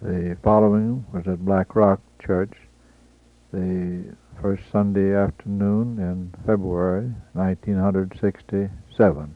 The following was at Black Rock Church, the first Sunday afternoon in February 1967.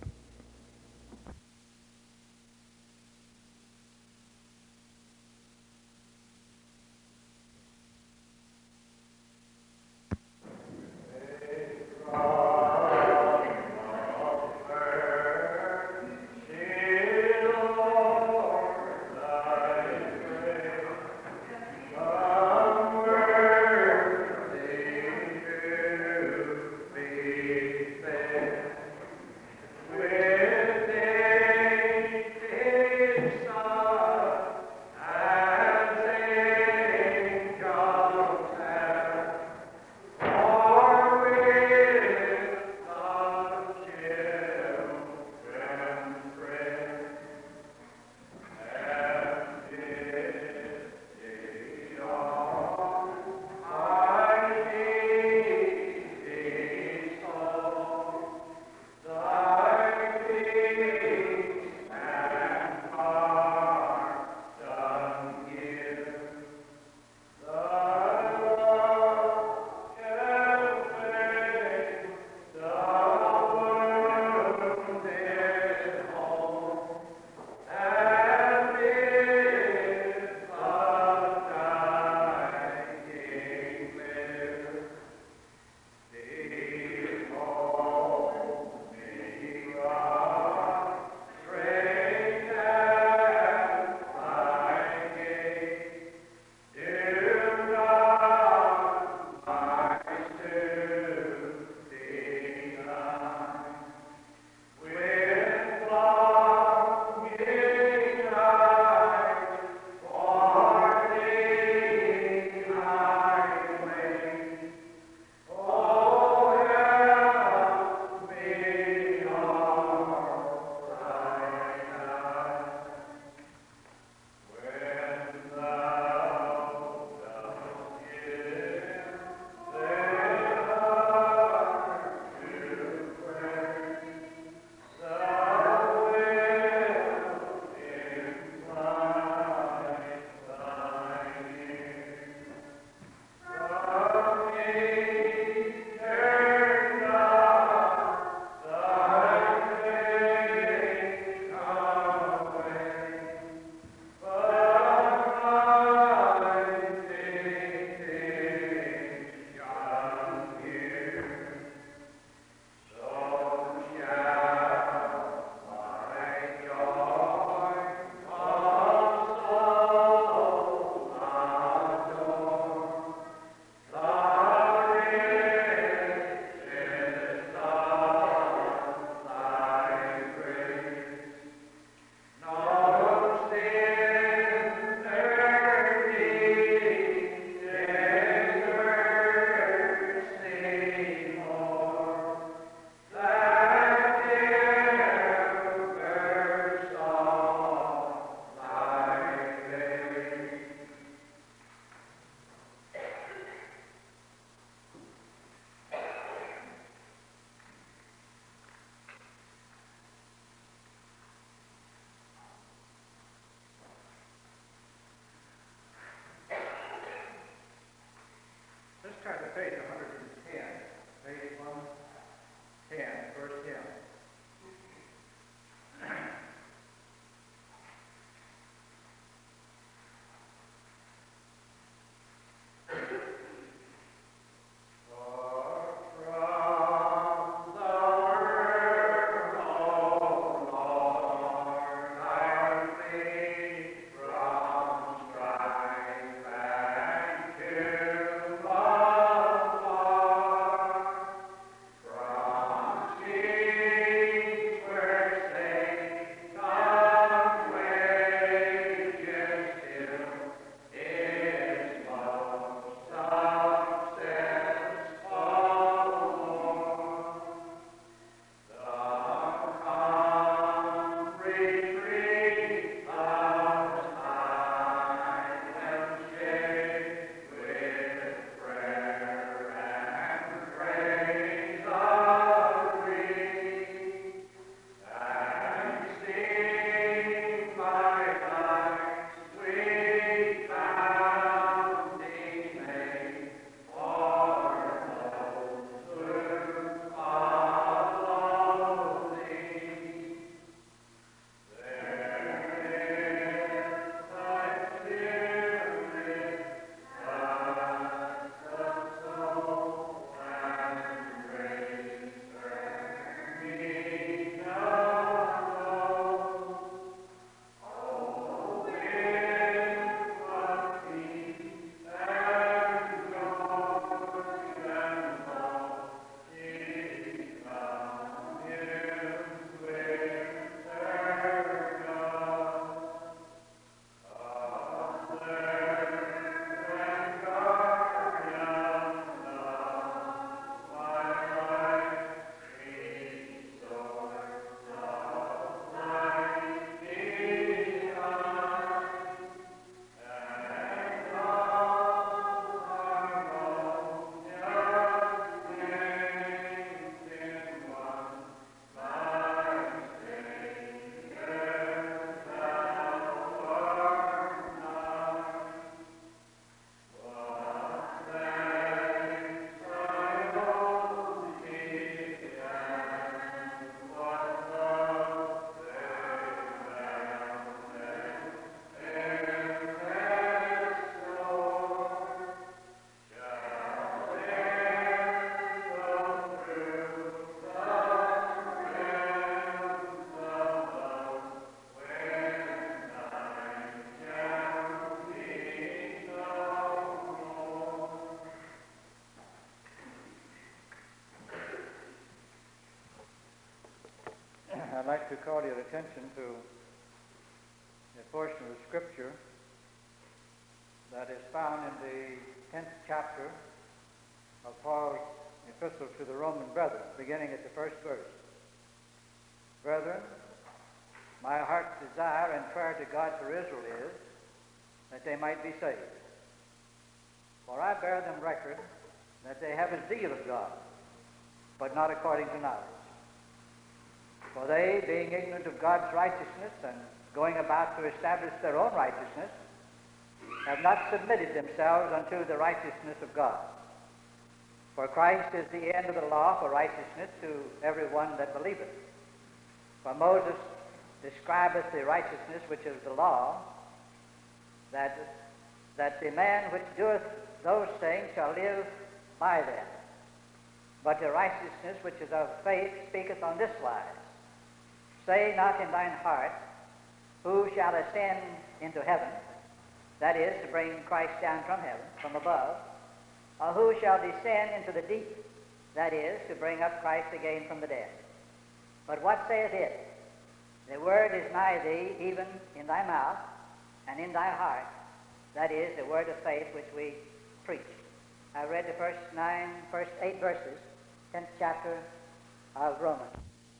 like to call your attention to a portion of the Scripture that is found in the 10th chapter of Paul's epistle to the Roman brethren, beginning at the first verse. Brethren, my heart's desire and prayer to God for Israel is that they might be saved. For I bear them record that they have a zeal of God, but not according to knowledge. For they, being ignorant of God's righteousness and going about to establish their own righteousness, have not submitted themselves unto the righteousness of God. For Christ is the end of the law for righteousness to every one that believeth. For Moses describeth the righteousness which is the law, that the man which doeth those things shall live by them. But the righteousness which is of faith speaketh on this wise: Say not in thine heart, Who shall ascend into heaven? That is, to bring Christ down from heaven, from above. Or who shall descend into the deep? That is, to bring up Christ again from the dead. But what saith it? The word is nigh thee, even in thy mouth and in thy heart. That is, the word of faith which we preach. I read the first 8 verses, 10th chapter of Romans.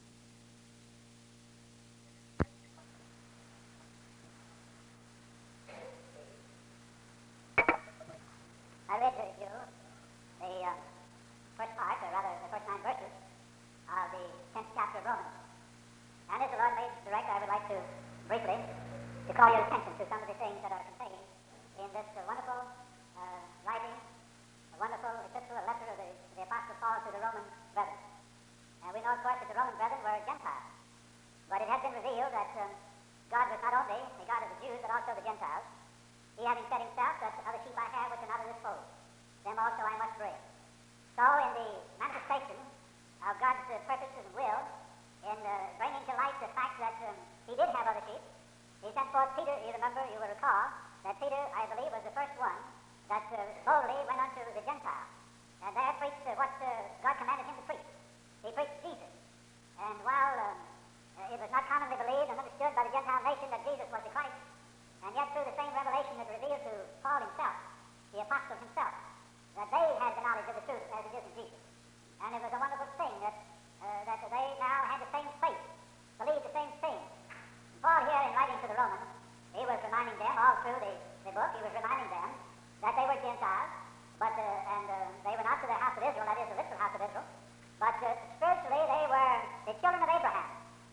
I read to you the first part, or rather the first 9 verses of the 10th chapter of Romans. And as the Lord made direct, I would like to briefly to call your attention to some of the things that are contained in this wonderful writing, a wonderful epistle, a letter of the Apostle Paul to the Roman brethren. And we know, of course, that the Roman brethren were Gentiles. But it has been revealed that God was not only the God of the Jews, but also the Gentiles. He having said himself, that other sheep I have which are not of this fold, them also I must bring. So in the manifestation of God's purposes and will, in bringing to light the fact that he did have other sheep, he sent forth Peter. You remember, you will recall, that Peter, I believe, was the first one that boldly went unto the Gentiles, and there preached what God commanded him to preach. He preached Jesus. And while it was not commonly believed and understood by the Gentile nation that Jesus was the Christ, and yet through the same revelation it revealed to Paul himself, the apostle himself, that they had the knowledge of the truth as it is in Jesus. And it was a wonderful thing that they now had the same faith, believed the same thing. And Paul here, in writing to the Romans, he was reminding them all through the book, he was reminding them that they were Gentiles, but they were not to the house of Israel, that is the literal house of Israel, but spiritually they were the children of Abraham.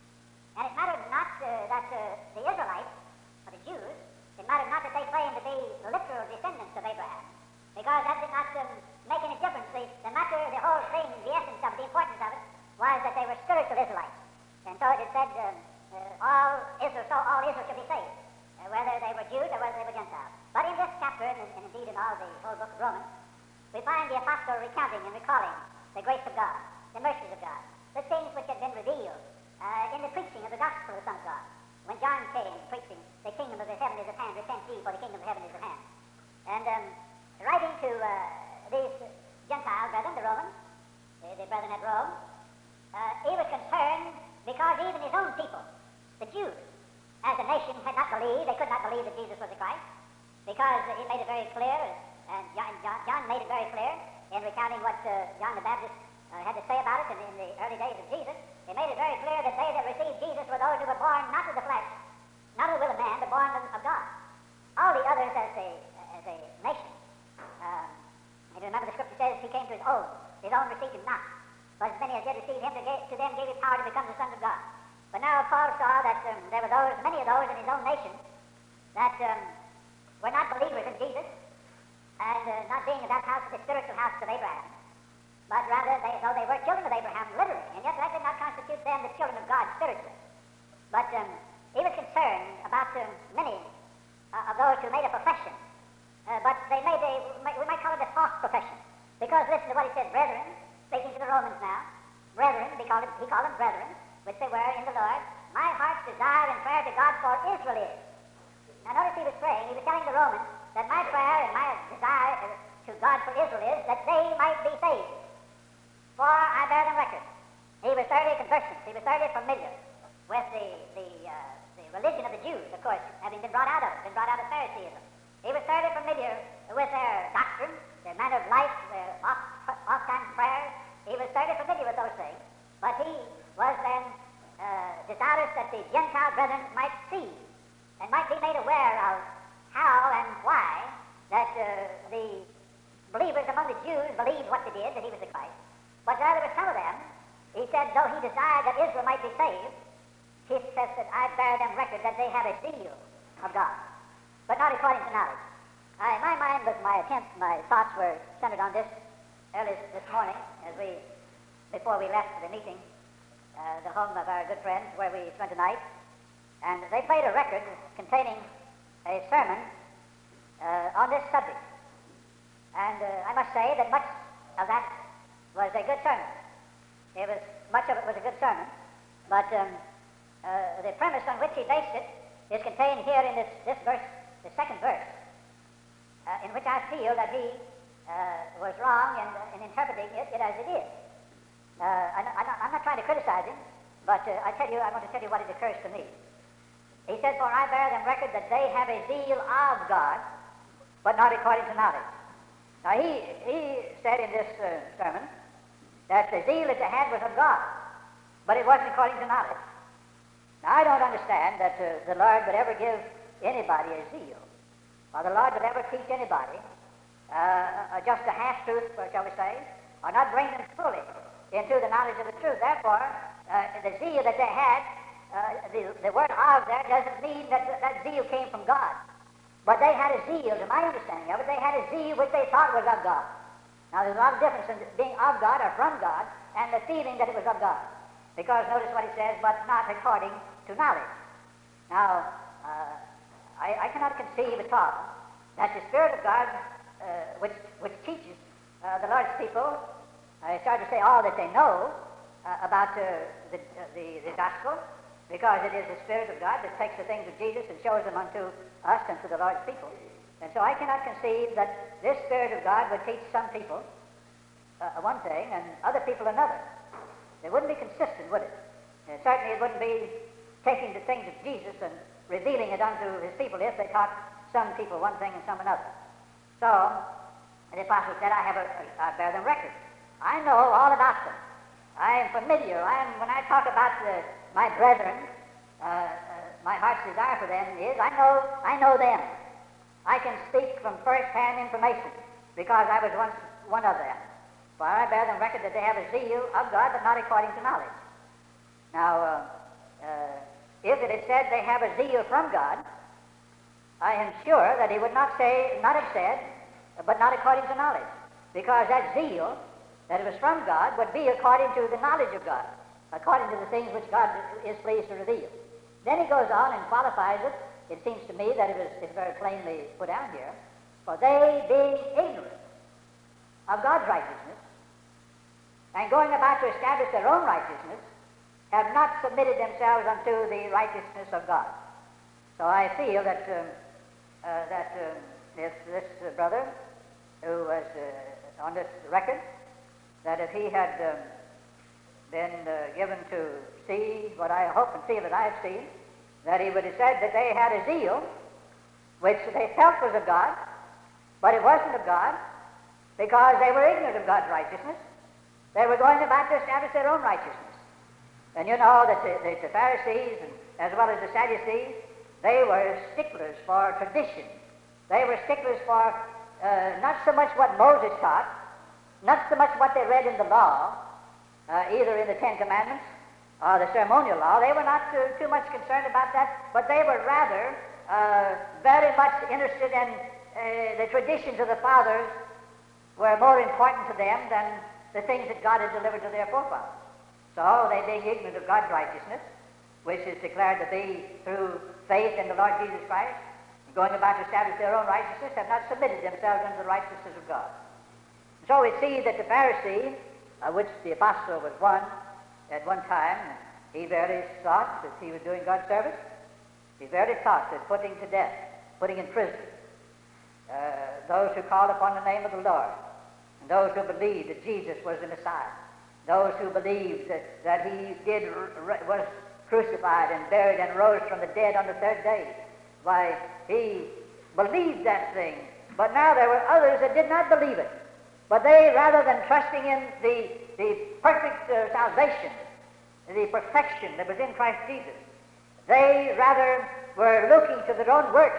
And it mattered not that the Israelites, or the Jews, it mattered not that they claimed to be literal descendants of Abraham, because that did not make any difference. The matter, the whole thing, the essence of it, the importance of it, was that they were spiritual Israelites. And so it said, all Israel should be saved, whether they were Jews or whether they were Gentiles. But in this chapter, and indeed in all the whole book of Romans, we find the apostle recounting and recalling the grace of God, the mercies of God, the things which had been revealed in the preaching of the gospel of the Son of God. When John came preaching, the kingdom of the heaven is at hand, repent ye, for the kingdom of heaven is at hand. And writing to these Gentile brethren, the Romans, the brethren at Rome, he was concerned because even his own people, the Jews, as a nation, had not believed, they could not believe that Jesus was the Christ, because he made it very clear, and John made it very clear in recounting what John the Baptist had to say about it in the early days of Jesus. He made it very clear that they that received Jesus were those who were born not of the flesh, not of the will of man, but born of God. All the others as a nation. And remember the scripture says he came to his own received him not. But as many as did receive him, to them gave he power to become the sons of God. But now Paul saw that there were many of those in his own nation that were not believers in Jesus, and not being of that house, the spiritual house of Abraham. But rather, though they were children of Abraham, literally, and yet that did not constitute them the children of God spiritually. But he was concerned about many of those who made a profession, but they made we might call it a false profession, because listen to what he said, brethren, speaking to the Romans now, brethren, he called them brethren, which they were in the Lord. My heart's desire and prayer to God for Israel is. Now notice he was praying, he was telling the Romans that my prayer and my desire to God for Israel is that they might be saved. For I bear them record. He was thoroughly conversant, he was thoroughly familiar with the religion of the Jews, of course, having been brought out of Phariseeism. He was thoroughly familiar with their doctrine, their manner of life, their oft-time prayers. He was thoroughly familiar with those things, but he was then desirous that the Gentile brethren might see and might be made aware of how and why that the believers among the Jews believed what they did, that he was the Christ. But there were some of them, he said, though he desired that Israel might be saved, he says that I bear them record that they have a zeal of God, but not according to knowledge. In my mind, my thoughts were centered on this early this morning, before we left the meeting, the home of our good friends where we spent the night, and they played a record containing a sermon on this subject. And I must say that much of that was a good sermon. Much of it was a good sermon, but the premise on which he based it is contained here in this verse, the second verse, in which I feel that he was wrong in interpreting it as it is. I'm not trying to criticize him, but I want to tell you what it occurs to me. He said, "For I bear them record that they have a zeal of God, but not according to knowledge." Now he said in this sermon that the zeal that they had was of God, but it wasn't according to knowledge. Now I don't understand that the Lord would ever give anybody a zeal, or the Lord would ever teach anybody just a half-truth, shall we say, or not bring them fully into the knowledge of the truth. Therefore, the zeal that they had, the word "of" there doesn't mean that zeal came from God. But they had a zeal, to my understanding of it, they had a zeal which they thought was of God. Now, there's a lot of difference in being of God or from God and the feeling that it was of God. Because notice what he says, but not according to knowledge. Now, I cannot conceive at all that the Spirit of God, which teaches the Lord's people, start to say all that they know about the gospel, because it is the Spirit of God that takes the things of Jesus and shows them unto us and to the Lord's people. And so I cannot conceive that this Spirit of God would teach some people one thing and other people another. It wouldn't be consistent, would it? Certainly it wouldn't be taking the things of Jesus and revealing it unto his people if they taught some people one thing and some another. So, the apostle said, I bear them record. I know all about them. I am familiar. When I talk about my brethren, my heart's desire for them is, I know them. I can speak from first-hand information because I was once one of them. For I bear them record that they have a zeal of God, but not according to knowledge. Now, if it had said they have a zeal from God, I am sure that he would not have said, but not according to knowledge, because that zeal that it was from God would be according to the knowledge of God, according to the things which God is pleased to reveal. Then he goes on and qualifies it. It seems to me that it's very plainly put down here. For they, being ignorant of God's righteousness, and going about to establish their own righteousness, have not submitted themselves unto the righteousness of God. So I feel that if this brother who was on this record, that if he had been given to see what I hope and feel that I have seen, that he would have said that they had a zeal which they felt was of God, but it wasn't of God because they were ignorant of God's righteousness. They were going about to establish their own righteousness. And you know that the Pharisees, as well as the Sadducees, they were sticklers for tradition. They were sticklers for not so much what Moses taught, not so much what they read in the law, either in the Ten Commandments or the ceremonial law. They were not too much concerned about that, but they were rather very much interested in the traditions of the fathers were more important to them than the things that God had delivered to their forefathers. So they, being ignorant of God's righteousness, which is declared to be through faith in the Lord Jesus Christ, and going about to establish their own righteousness, have not submitted themselves unto the righteousness of God. So we see that the Pharisee, which the apostle was one at one time, he verily thought that he was doing God's service. He verily thought that putting to death, putting in prison, those who called upon the name of the Lord, and those who believed that Jesus was the Messiah, those who believed that he was crucified and buried and rose from the dead on the third day. Why, he believed that thing. But now there were others that did not believe it. But they, rather than trusting in the perfect salvation, the perfection that was in Christ Jesus, they rather were looking to their own works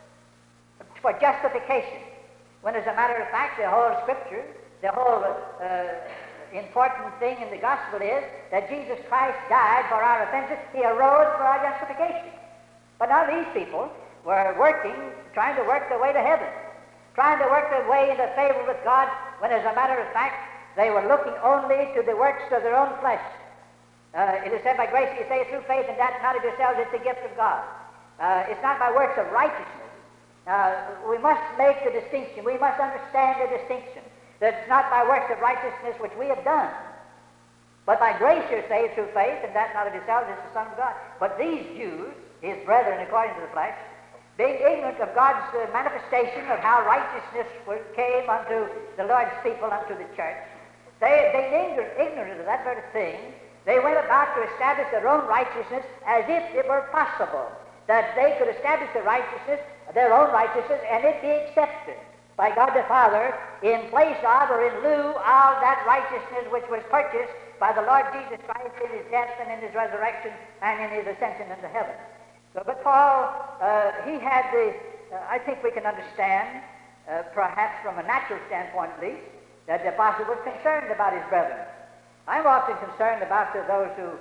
for justification. When, as a matter of fact, the whole Scripture, the whole important thing in the gospel is that Jesus Christ died for our offenses. He arose for our justification. But now these people were trying to work their way to heaven, trying to work their way into favor with God, when, as a matter of fact, they were looking only to the works of their own flesh. It is said, by grace you say through faith, and that not of yourselves, it's the gift of God. It's not by works of righteousness. We must make the distinction. We must understand the distinction. That it's not by works of righteousness which we have done, but by grace you're saved through faith, and that not of yourselves, it's the Son of God. But these Jews, his brethren according to the flesh, being ignorant of God's manifestation of how righteousness came unto the Lord's people, unto the church, being ignorant of that very thing, they went about to establish their own righteousness as if it were possible that they could establish their own righteousness, and it be accepted by God the Father in place of or in lieu of that righteousness which was purchased by the Lord Jesus Christ in his death and in his resurrection and in his ascension into heaven. But Paul, he had I think we can understand, perhaps from a natural standpoint at least, that the apostle was concerned about his brethren. I'm often concerned about those who,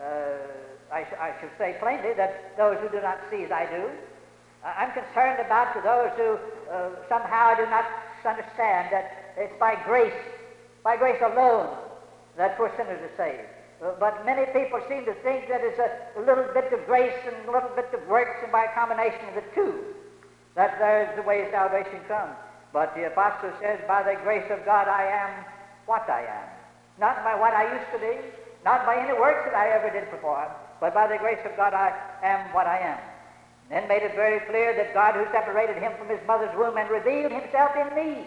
I should say plainly, that those who do not see as I do. I'm concerned about those who somehow do not understand that it's by grace alone, that poor sinners are saved. But many people seem to think that it's a little bit of grace and a little bit of works, and by a combination of the two, that there's the way salvation comes. But the apostle says, by the grace of God I am what I am. Not by what I used to be, not by any works that I ever did perform, but by the grace of God I am what I am. Then made it very clear that God, who separated him from his mother's womb and revealed himself in me.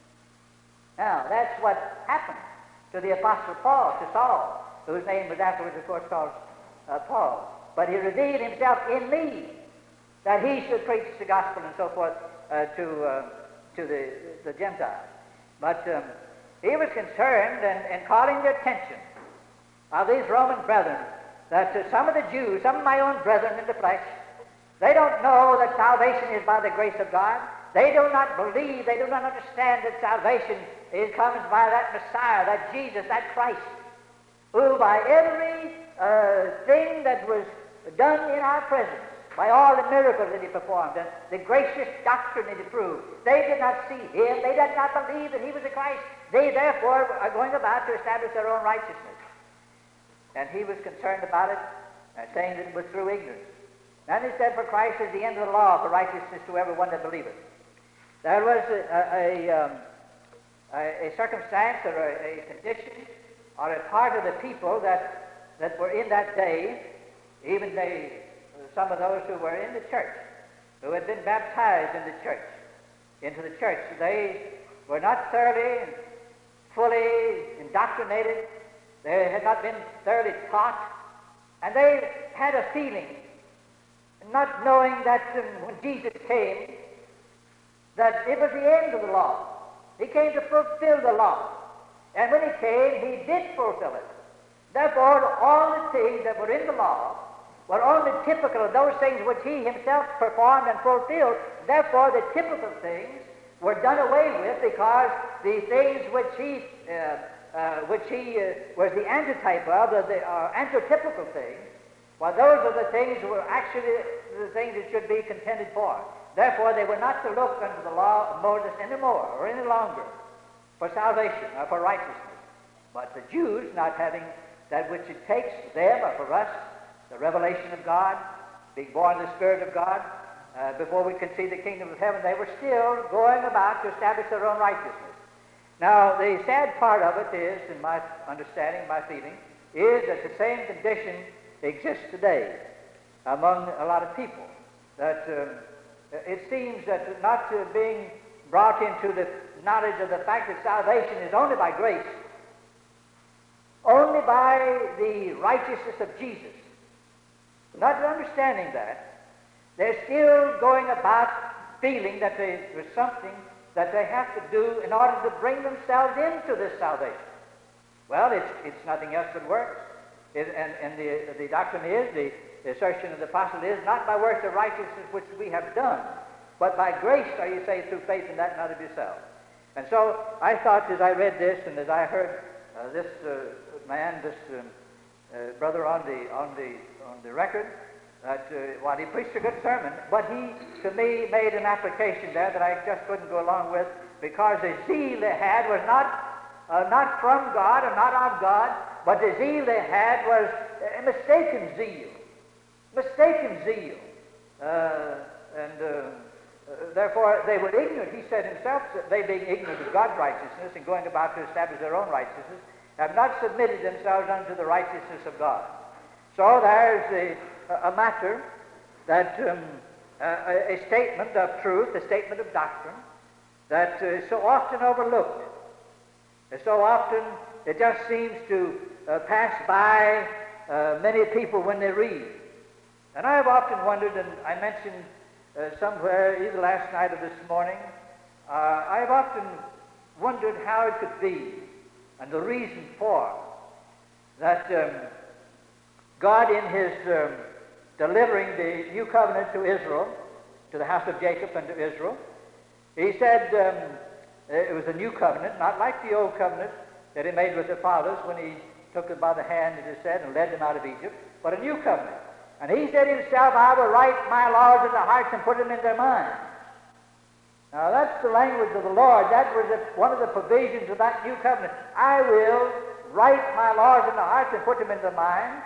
Now, that's what happened to the apostle Paul, to Saul, whose name was afterwards, of course, called Paul. But he revealed himself in me, that he should preach the gospel and so forth to the Gentiles. But he was concerned and calling the attention of these Roman brethren that some of the Jews, some of my own brethren in the flesh, they don't know that salvation is by the grace of God. They do not believe, they do not understand that salvation comes by that Messiah, that Jesus, that Christ, who by every thing that was done in our presence, by all the miracles that he performed, and the gracious doctrine that he proved, they did not see him, they did not believe that he was the Christ. They therefore are going about to establish their own righteousness. And he was concerned about it, saying that it was through ignorance. And he said, for Christ is the end of the law for righteousness to everyone that believeth. There was a circumstance or a condition or a part of the people that were in that day, even some of those who were in the church, who had been baptized into the church. They were not thoroughly and fully indoctrinated. They had not been thoroughly taught. And they had a feeling, not knowing that when Jesus came, that it was the end of the law. He came to fulfill the law. And when he came, he did fulfill it. Therefore, all the things that were in the law were only typical of those things which he himself performed and fulfilled. Therefore, the typical things were done away with, because the things which he was the antitype of, the antitypical things, well, those are the things were actually the things that should be contended for. Therefore, they were not to look unto the law of Moses anymore or any longer for salvation or for righteousness. But the Jews, not having that which it takes them or for us, the revelation of God, being born of the Spirit of God, before we could see the kingdom of heaven, they were still going about to establish their own righteousness. Now, the sad part of it is, in my understanding, my feeling, is that the same condition exists today among a lot of people. That it seems that not being brought into the knowledge of the fact that salvation is only by grace, only by the righteousness of Jesus, not understanding that, they're still going about feeling that there's something that they have to do in order to bring themselves into this salvation. Well, it's nothing else but works. And the doctrine is, the assertion of the apostle is, not by works of righteousness which we have done, but by grace are you saved through faith, and that not of yourself. And so I thought, as I read this, and as I heard this brother on the record, that while he preached a good sermon, but he, to me, made an application there that I just couldn't go along with, because the zeal they had was not from God or not of God, but the zeal they had was a mistaken zeal. Mistaken zeal. Therefore, they were ignorant. He said himself that they, being ignorant of God's righteousness and going about to establish their own righteousness, have not submitted themselves unto the righteousness of God. So there's a matter that a statement of truth, a statement of doctrine, that is so often overlooked. So often it just seems to pass by many people when they read. And I have often wondered, and I mentioned somewhere, either last night or this morning, I have often wondered how it could be, and the reason for, that God in His delivering the new covenant to Israel, to the house of Jacob and to Israel, He said it was a new covenant, not like the old covenant that He made with their fathers when He took them by the hand, it is said, and led them out of Egypt, but a new covenant. And He said Himself, I will write my laws in their hearts and put them in their minds. Now that's the language of the Lord. That was one of the provisions of that new covenant. I will write my laws in their hearts and put them in their minds.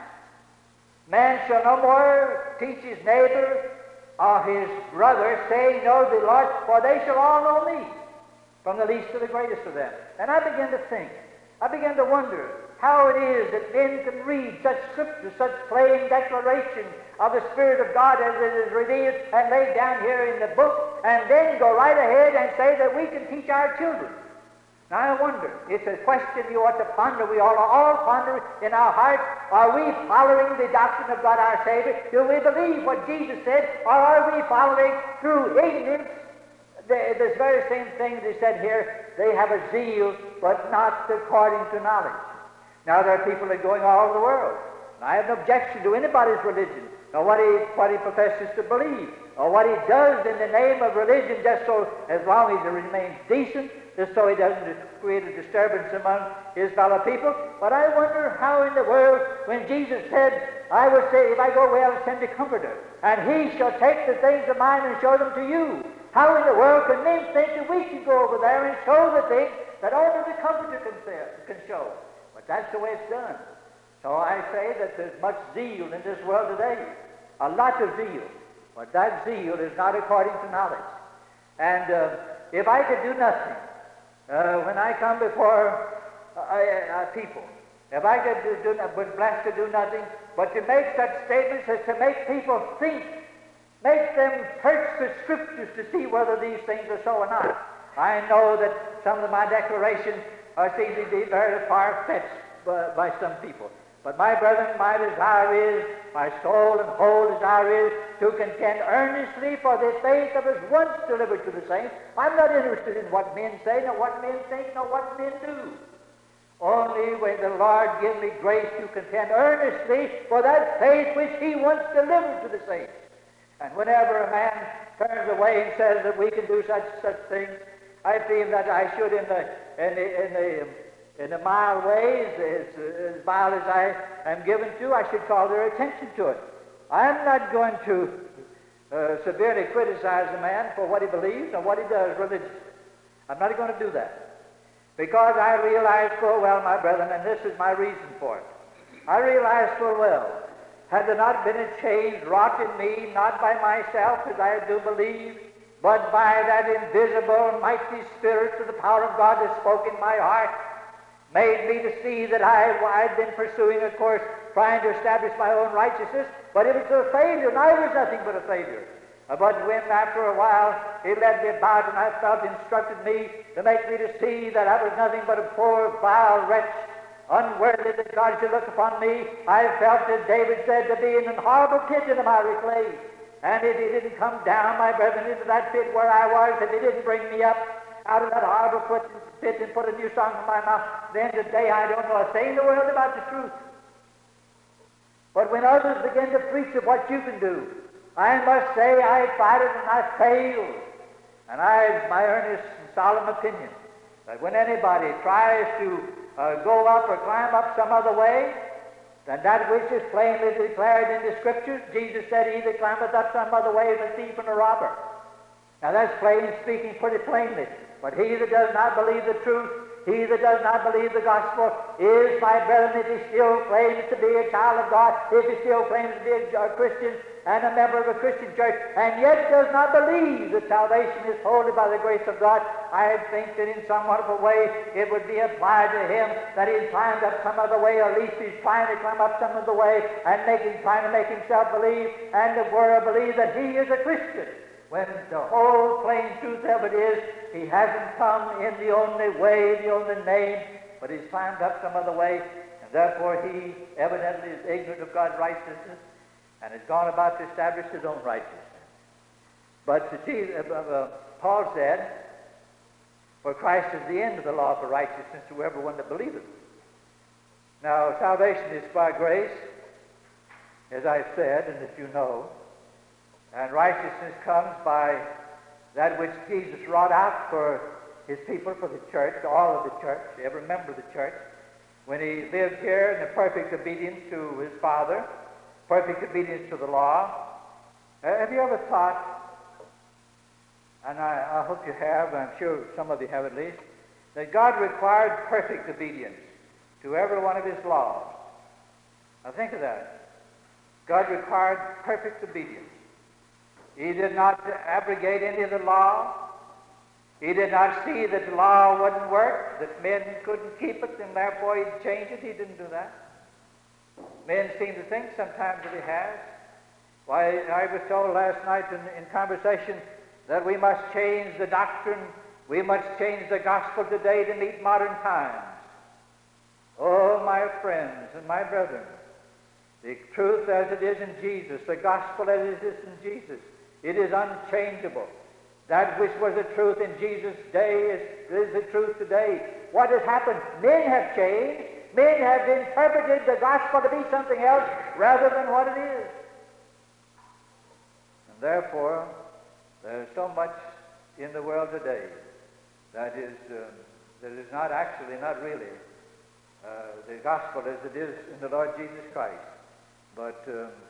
Man shall no more teach his neighbor or his brother, saying, know the Lord, for they shall all know me, from the least to the greatest of them. And I began to think, I began to wonder how it is that men can read such scriptures, such plain declaration of the Spirit of God as it is revealed and laid down here in the book, and then go right ahead and say that we can teach our children. Now I wonder, it's a question you ought to ponder. We ought to all ponder in our hearts. Are we following the doctrine of God our Savior? Do we believe what Jesus said? Or are we following through ignorance this very same thing that He said here? They have a zeal, but not according to knowledge. Now there are people that are going all over the world. And I have no objection to anybody's religion, or what he professes to believe, or what he does in the name of religion, just so as long as he remains decent, just so he doesn't create a disturbance among his fellow people. But I wonder how in the world, when Jesus said, I will say, if I go away, I will send a Comforter, and He shall take the things of mine and show them to you. How in the world can men think that we can go over there and show the things that only the Comforter can show? But that's the way it's done. So I say that there's much zeal in this world today, a lot of zeal, but that zeal is not according to knowledge. And if I could do nothing, when I come before people, if I could was blessed to do nothing but to make such statements as to make people think, make them search the Scriptures to see whether these things are so or not. I know that some of my declarations seem to be very far-fetched by some people. But my brethren, my desire is, my soul and whole desire is, to contend earnestly for the faith that was once delivered to the saints. I'm not interested in what men say, nor what men think, nor what men do. Only when the Lord give me grace to contend earnestly for that faith which He once delivered to the saints. And whenever a man turns away and says that we can do such things, I feel that I should, in a mild way, as mild as I am given to, I should call their attention to it. I'm not going to severely criticize a man for what he believes or what he does religiously. I'm not going to do that. Because I realize full well, my brethren, and this is my reason for it. I realize full well, had there not been a change wrought in me, not by myself, as I do believe, but by that invisible, mighty Spirit of the power of God that spoke in my heart, made me to see that I had been pursuing a course trying to establish my own righteousness, but it was a failure, and I was nothing but a failure. But when, after a while, He led me about, and I felt instructed me to make me to see that I was nothing but a poor, vile wretch, unworthy that God should look upon me. I felt, as David said, to be in an horrible pit in the miry clay. And if he didn't come down, my brethren, into that pit where I was, if he didn't bring me up out of that horrible pit and put a new song in my mouth, then today I don't know a thing in the world about the truth. But when others begin to preach of what you can do, I must say I tried it and I failed. And it's my earnest and solemn opinion that when anybody tries to go up or climb up some other way than that which is plainly declared in the Scriptures, Jesus said, he that climbeth up some other way is a thief and a robber. Now that's plain speaking pretty plainly. But he that does not believe the truth, he that does not believe the gospel, is, my brethren, if he still claims to be a child of God, if he still claims to be a Christian and a member of a Christian church, and yet does not believe that salvation is wholly by the grace of God, I think that in some wonderful way it would be applied to him that he's climbed up some other way, or at least he's trying to climb up some other way, and trying to make himself believe, and the world believe that he is a Christian. When the whole plain truth of it is, he hasn't come in the only way, the only name, but he's climbed up some other way, and therefore he evidently is ignorant of God's righteousness and has gone about to establish his own righteousness. But Paul said, for Christ is the end of the law for righteousness to everyone that believeth. Now, salvation is by grace, as I've said, and as you know, and righteousness comes by that which Jesus wrought out for his people, for the church, all of the church, every member of the church, when he lived here in the perfect obedience to his Father, perfect obedience to the law. Have you ever thought, and I hope you have, I'm sure some of you have at least, that God required perfect obedience to every one of his laws? Now think of that. God required perfect obedience. He did not abrogate any of the law. He did not see that the law wouldn't work, that men couldn't keep it, and therefore he'd change it. He didn't do that. Men seem to think sometimes that he has. Why, I was told last night in conversation that we must change the doctrine, we must change the gospel today to meet modern times. Oh, my friends and my brethren, the truth as it is in Jesus, the gospel as it is in Jesus, it is unchangeable. That which was the truth in Jesus' day is the truth today. What has happened? Men have changed. Men have interpreted the gospel to be something else rather than what it is. And therefore, there is so much in the world today that is not really the gospel as it is in the Lord Jesus Christ. But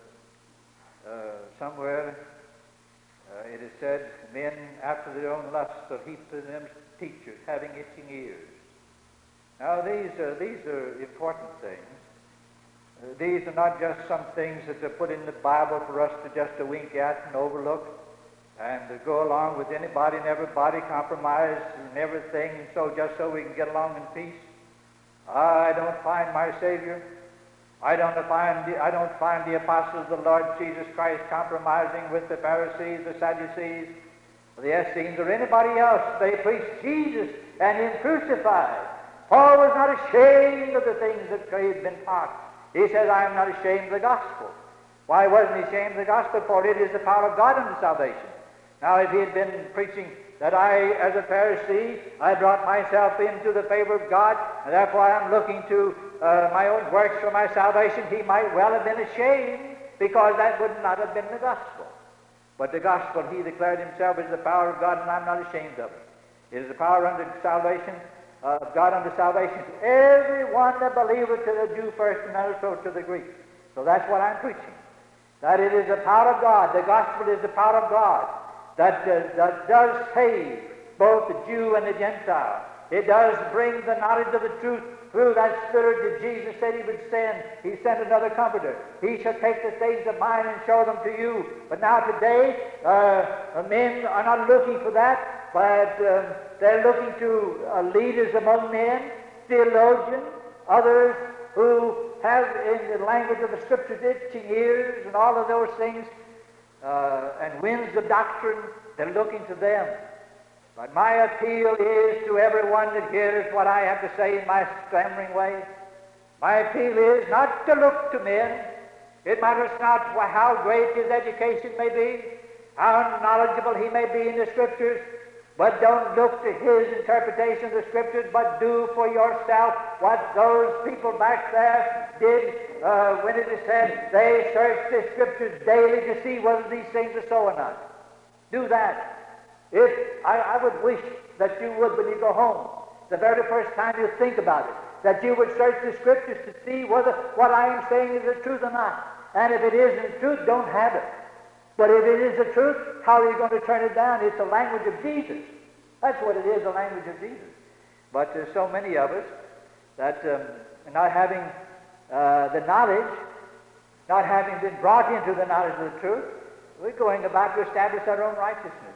somewhere it is said, men after their own lusts will heap to them teachers having itching ears. Now these are important things. These are not just some things that are put in the Bible for us to just to wink at and overlook and to go along with anybody and everybody, compromise and everything, and so just so we can get along in peace. I don't find my Savior. I don't find the apostles of the Lord Jesus Christ compromising with the Pharisees, the Sadducees, the Essenes, or anybody else. They preached Jesus and him crucified. Paul was not ashamed of the things that he had been taught. He said, I am not ashamed of the gospel. Why wasn't he ashamed of the gospel? For it is the power of God unto salvation. Now, if he had been preaching that I, as a Pharisee, I brought myself into the favor of God, and therefore I am looking to my own works for my salvation, he might well have been ashamed, because that would not have been the gospel. But the gospel, he declared himself as the power of God, and I'm not ashamed of it. It is the power unto salvation, of God unto salvation to every one that believeth, to the Jew first, and also to the Greek. So that's what I'm preaching. That it is the power of God. The gospel is the power of God that does save both the Jew and the Gentile. It does bring the knowledge of the truth through that Spirit that Jesus said he would send. He sent another Comforter. He shall take the things of mine and show them to you. But now today, men are not looking for that, but they're looking to leaders among men, theologians, others who have in the language of the Scriptures itching ears and all of those things, and winds of doctrine. They're looking to them. But my appeal is to everyone that hears what I have to say in my stammering way, My appeal is not to look to men. It matters not how great his education may be, how knowledgeable he may be in the Scriptures, but don't look to his interpretation of the Scriptures, but do for yourself what those people back there did when it is said they searched the Scriptures daily to see whether these things are so or not. Do that. I would wish that you would, when you go home, the very first time you think about it, that you would search the Scriptures to see whether what I am saying is the truth or not. And if it isn't the truth, don't have it. But if it is the truth, how are you going to turn it down? It's the language of Jesus. That's what it is, the language of Jesus. But there's so many of us that not having the knowledge, not having been brought into the knowledge of the truth, we're going about to establish our own righteousness.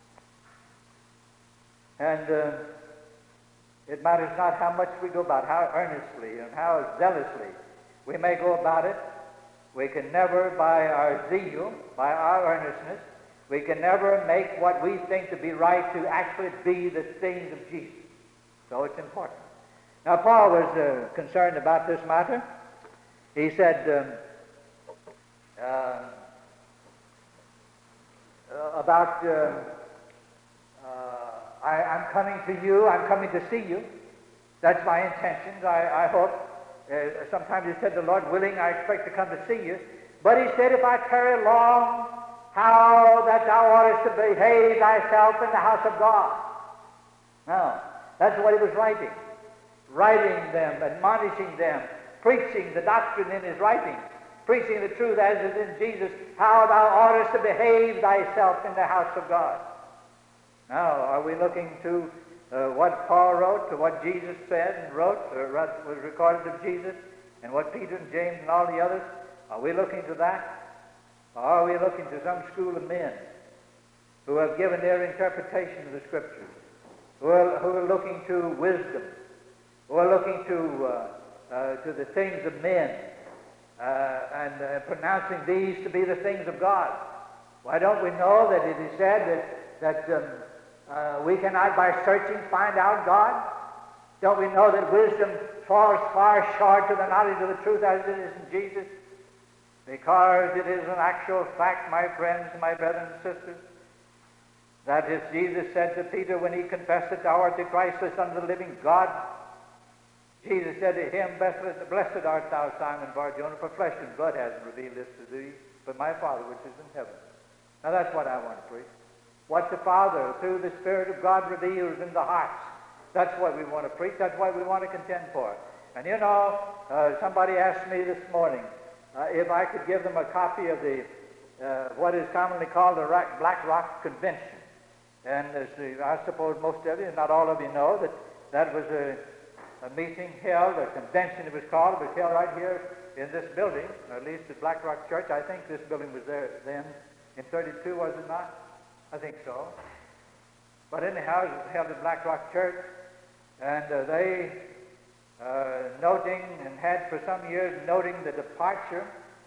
And it matters not how much we go about, how earnestly and how zealously we may go about it. We can never, by our zeal, by our earnestness, we can never make what we think to be right to actually be the things of Jesus. So it's important. Now, Paul was concerned about this matter. He said I'm coming to you, I'm coming to see you. That's my intentions, I hope. Sometimes he said, the Lord willing, I expect to come to see you. But he said, if I tarry long, how that thou oughtest to behave thyself in the house of God. Now, that's what he was writing. Writing them, admonishing them, preaching the doctrine in his writings, preaching the truth as is in Jesus, how thou oughtest to behave thyself in the house of God. Now, are we looking to what Paul wrote, to what Jesus said and wrote, or was recorded of Jesus, and what Peter and James and all the others? Are we looking to that? Or are we looking to some school of men who have given their interpretation of the Scriptures, who are looking to wisdom, who are looking to the things of men, and pronouncing these to be the things of God? Why don't we know that it is said that we cannot by searching find out God? Don't we know that wisdom falls far short to the knowledge of the truth as it is in Jesus? Because it is an actual fact, my friends, my brethren and sisters, that as Jesus said to Peter when he confessed that thou art the Christ, the Son of the living God, Jesus said to him, Blessed art thou, Simon Bar-Jonah, for flesh and blood hasn't revealed this to thee, but my Father which is in heaven. Now that's what I want to preach. What the Father, through the Spirit of God, reveals in the hearts. That's what we want to preach. That's what we want to contend for. And you know, somebody asked me this morning if I could give them a copy of the what is commonly called the Black Rock Convention. And I suppose most of you, not all of you, know that that was a meeting held, a convention it was called. It was held right here in this building, or at least at Black Rock Church. I think this building was there then in 32, was it not? I think so. But anyhow, it was held at Black Rock Church, and they noting, and had for some years noting the departure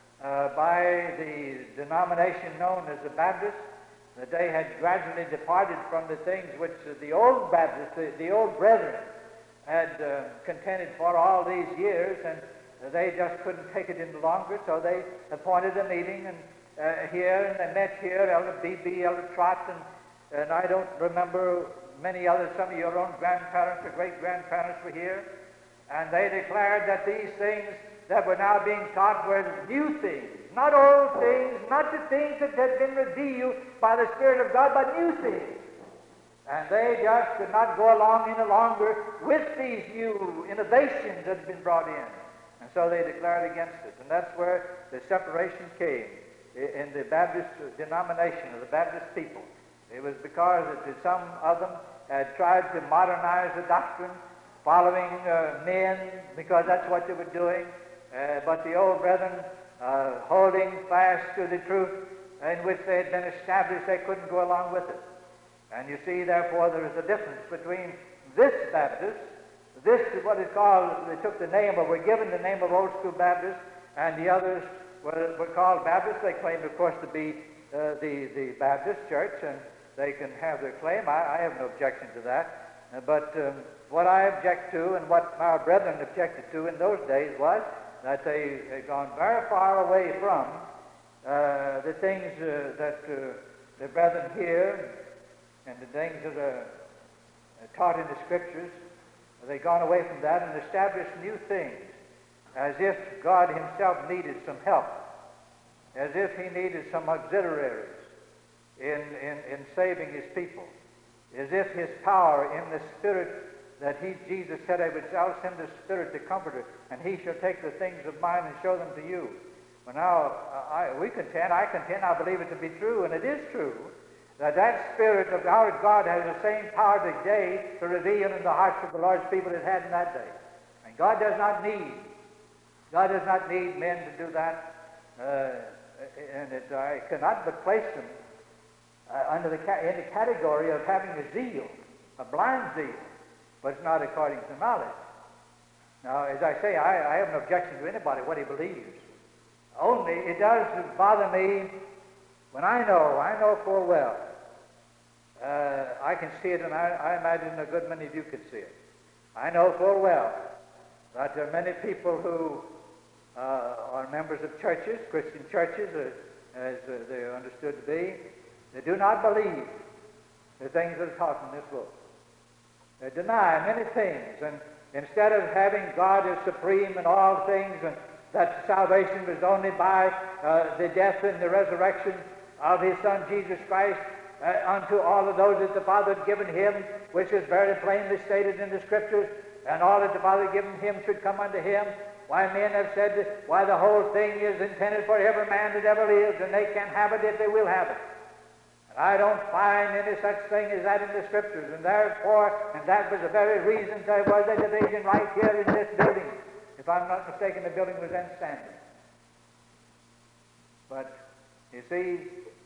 by the denomination known as the Baptists, that they had gradually departed from the things which the old Baptists, the old brethren, had contended for all these years, and they just couldn't take it any longer, so they appointed a meeting here, and they met here, Elder Beebe, Elder Trott, and I don't remember many others. Some of your own grandparents or great-grandparents were here, and they declared that these things that were now being taught were new things, not old things, not the things that had been revealed by the Spirit of God, but new things. And they just could not go along any longer with these new innovations that had been brought in. And so they declared against it. And that's where the separation came in the Baptist denomination of the Baptist people. It was because that some of them had tried to modernize the doctrine, following men, because that's what they were doing. But the old brethren, holding fast to the truth in which they had been established, they couldn't go along with it. And you see, therefore, there is a difference between this Baptist, this is what is called, they took the name, or were given the name of Old School Baptist, and the others were called Baptists. They claimed, of course, to be the Baptist church, and they can have their claim. I have no objection to that. But what I object to and what our brethren objected to in those days was that they had gone very far away from the things that the brethren here and the things that are taught in the Scriptures. They'd gone away from that and established new things, as if God himself needed some help, as if he needed some auxiliaries in saving his people, as if his power in the Spirit that Jesus said, I will send the Spirit, the Comforter, and he shall take the things of mine and show them to you. Well, now, I believe it to be true, and it is true, that Spirit of our God has the same power today to reveal in the hearts of the Lord's people it had in that day. And God does not need men to do that, I cannot but place them in the category of having a zeal, a blind zeal, but it's not according to knowledge. Now, as I say, I have no objection to anybody what he believes. Only it does bother me when I know full well. I can see it, and I imagine a good many of you can see it. I know full well that there are many people who are members of churches, Christian churches, as they are understood to be. They do not believe the things that are taught in this book. They deny many things, and instead of having God as supreme in all things, and that salvation was only by the death and the resurrection of his Son Jesus Christ unto all of those that the Father had given him, which is very plainly stated in the Scriptures, and all that the Father had given him should come unto him. Why, men have said why the whole thing is intended for every man that ever lives, and they can have it if they will have it. I don't find any such thing as that in the Scriptures, and therefore, and that was the very reason there was a division right here in this building. If I'm not mistaken, the building was then standing. But, you see,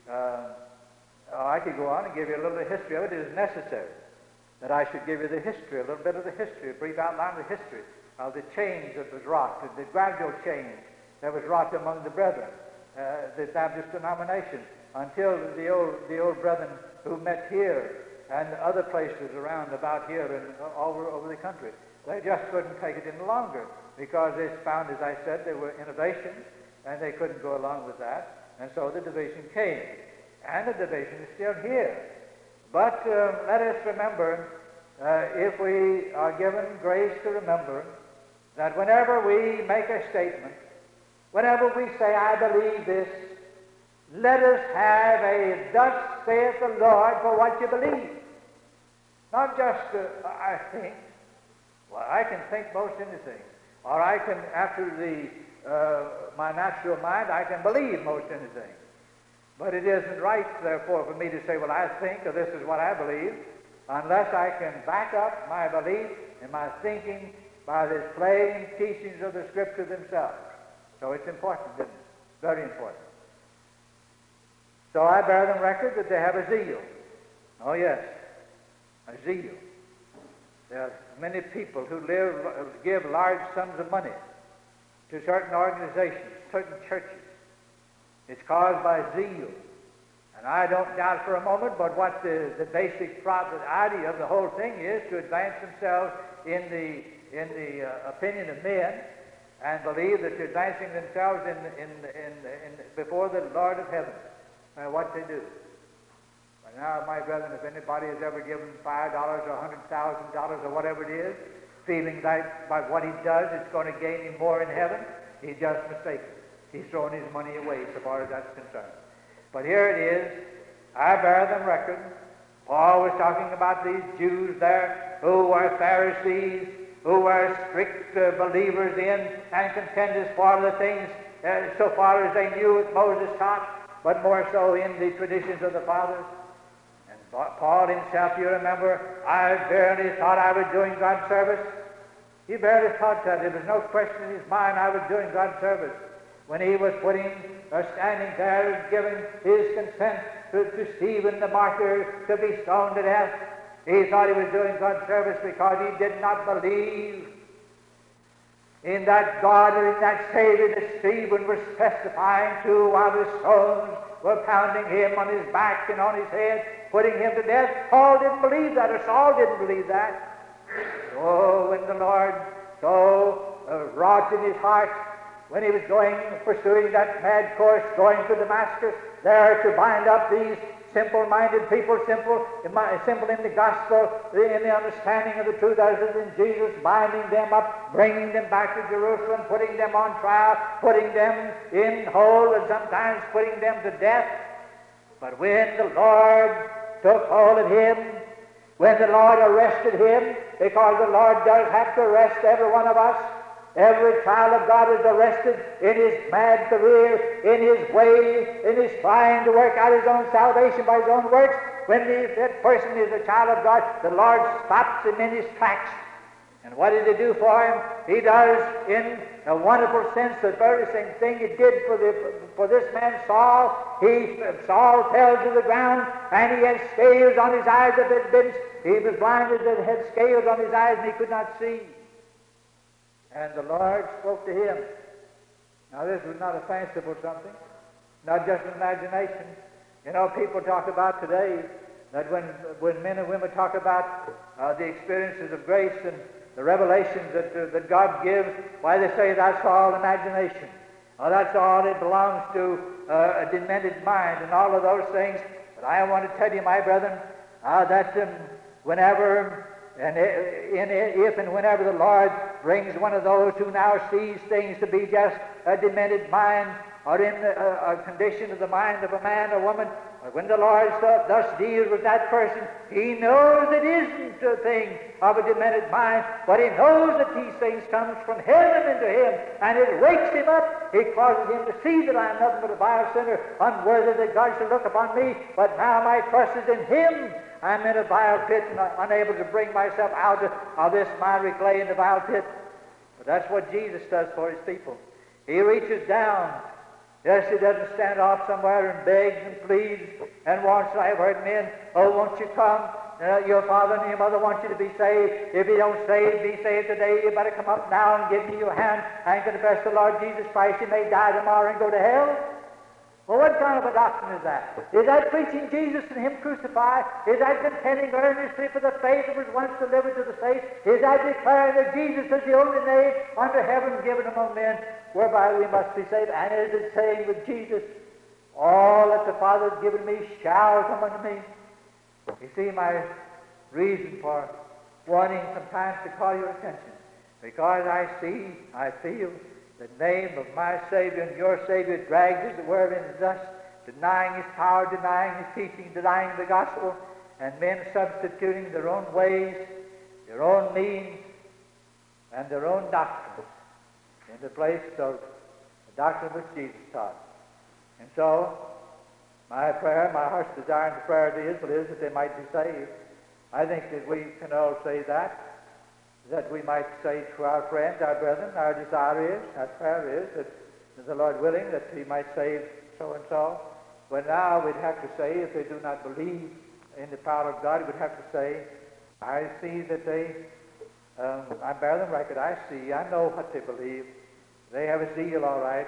I could go on and give you a little bit of history of it. It is necessary that I should give you the history, a little bit of the history, a brief outline of the history of the change that was wrought, the gradual change that was wrought among the brethren, the Baptist denomination, until the old brethren who met here and other places around about here and all over the country. They just couldn't take it any longer because they found, as I said, there were innovations and they couldn't go along with that. And so the division came. And the division is still here. But let us remember, if we are given grace to remember, that whenever we make a statement, whenever we say, I believe this, let us have a thus saith the Lord for what you believe. Not just, I think. Well, I can think most anything. Or I can, after my natural mind, I can believe most anything. But it isn't right, therefore, for me to say, well, I think, or this is what I believe, unless I can back up my belief and my thinking by the plain teachings of the Scripture themselves. So it's important, isn't it? Very important. So I bear them record that they have a zeal. Oh, yes, a zeal. There are many people who give large sums of money to certain organizations, certain churches. It's caused by zeal. And I don't doubt for a moment but what the basic idea of the whole thing is to advance themselves in the opinion of men and believe that they're advancing themselves before the Lord of heaven. What they do. But now, my brethren, if anybody has ever given $5 or $100,000 or whatever it is, feeling that by what he does it's going to gain him more in heaven, he's just mistaken. He's throwing his money away so far as that's concerned. But here it is. I bear them record. Paul was talking about these Jews there who were Pharisees, who were strict believers in and contenders for the things so far as they knew what Moses taught, but more so in the traditions of the fathers. And Paul himself, you remember, I barely thought I was doing God's service. He barely thought that. There was no question in his mind I was doing God's service. When he was standing there and giving his consent to Stephen the martyr to be stoned to death, he thought he was doing God's service because he did not believe in that God and in that Savior that Stephen was testifying to while the stones were pounding him on his back and on his head, putting him to death. Paul didn't believe that, or Saul didn't believe that. Oh, when the Lord so wrought in his heart, when he was pursuing that mad course, going to Damascus, there to bind up these simple-minded people, simple in the gospel, in the understanding of the truth as it is in Jesus, binding them up, bringing them back to Jerusalem, putting them on trial, putting them in hold, and sometimes putting them to death. But when the Lord took hold of him, when the Lord arrested him, because the Lord does have to arrest every one of us, every child of God is arrested in his mad career, in his way, in his trying to work out his own salvation by his own works. When that person is a child of God, the Lord stops him in his tracks. And what did he do for him? He does, in a wonderful sense, the very same thing he did for this man Saul. Saul fell to the ground, and he had scales on his eyes that had been. He was blinded and had scales on his eyes, and he could not see. And the Lord spoke to him. Now, this was not a fanciful something, not just an imagination. You know, people talk about today that when men and women talk about the experiences of grace and the revelations that God gives, why they say that's all imagination. That's all, it belongs to a demented mind and all of those things. But I want to tell you, my brethren, that whenever and if and whenever the Lord brings one of those who now sees things to be just a demented mind, or in a condition of the mind of a man or woman, or when the Lord thus deals with that person, he knows it isn't a thing of a demented mind, but he knows that these things come from heaven into him, and it wakes him up. It causes him to see that I am nothing but a vile sinner, unworthy that God should look upon me, but now my trust is in him. I'm in a vile pit and unable to bring myself out of this miry clay in the vile pit. But that's what Jesus does for his people. He reaches down. Yes, he doesn't stand off somewhere and begs and pleads and wants. I've heard men, oh, won't you come? Your father and your mother want you to be saved. If you don't be saved today, you better come up now and give me your hand and confess the Lord Jesus Christ. You may die tomorrow and go to hell. Well, what kind of a doctrine is that? Is that preaching Jesus and him crucified? Is that contending earnestly for the faith that was once delivered to the saints? Is that declaring that Jesus is the only name under heaven given among men whereby we must be saved? And is it saying with Jesus, all that the Father has given me shall come unto me? You see my reason for wanting sometimes to call your attention. Because I feel the name of my Savior and your Savior drags, as it were, into dust, denying his power, denying his teaching, denying the gospel, and men substituting their own ways, their own means, and their own doctrines in the place of the doctrine which Jesus taught. And so, my prayer, my heart's desire and the prayer of the Israel is that they might be saved. I think that we can all say that we might say to our friends, our brethren, our desire is, our prayer is, that the Lord willing, that he might save so-and-so. But now we'd have to say, if they do not believe in the power of God, we'd have to say, I see that I bear them record, I know what they believe. They have a zeal, all right,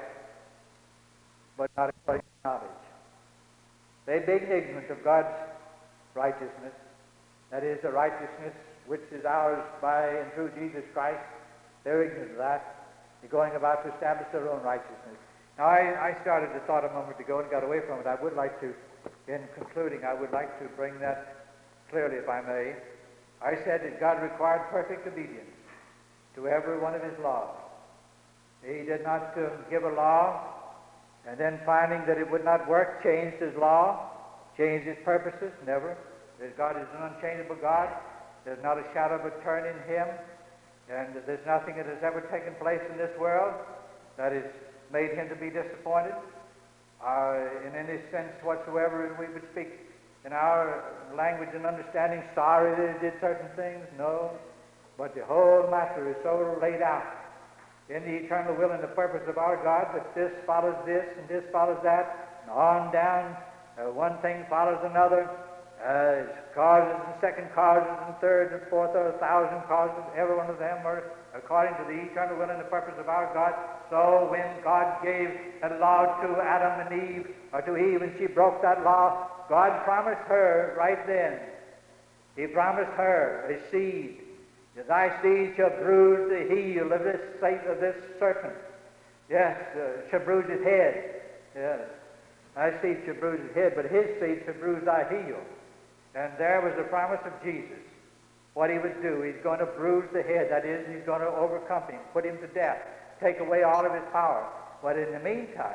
but not a place of knowledge. They be ignorant of God's righteousness, that is, the righteousness which is ours by and through Jesus Christ. They're ignorant of that. They're going about to establish their own righteousness. Now, I started the thought a moment ago and got away from it. I would like to, in concluding, I would like to bring that clearly, if I may. I said that God required perfect obedience to every one of his laws. He did not give a law and then finding that it would not work, changed his law, changed his purposes. Never. Because God is an unchangeable God. There's not a shadow of a turn in him, and there's nothing that has ever taken place in this world that has made him to be disappointed in any sense whatsoever. We would speak in our language and understanding, sorry that he did certain things. No, but the whole matter is so laid out in the eternal will and the purpose of our God that this follows this and this follows that, and on down, one thing follows another. Causes and second causes and third and fourth, or 1,000 causes. Every one of them are according to the eternal will and the purpose of our God. So when God gave a law to Adam and Eve, or to Eve, and she broke that law, God promised her right then. He promised her a seed Thy seed shall bruise the heel of this serpent. Yes, shall bruise his head. Yes. Thy seed shall bruise his head, but his seed shall bruise thy heel. And there was the promise of Jesus. What he would do, he's going to bruise the head. That is, he's going to overcome him, put him to death, take away all of his power. But in the meantime,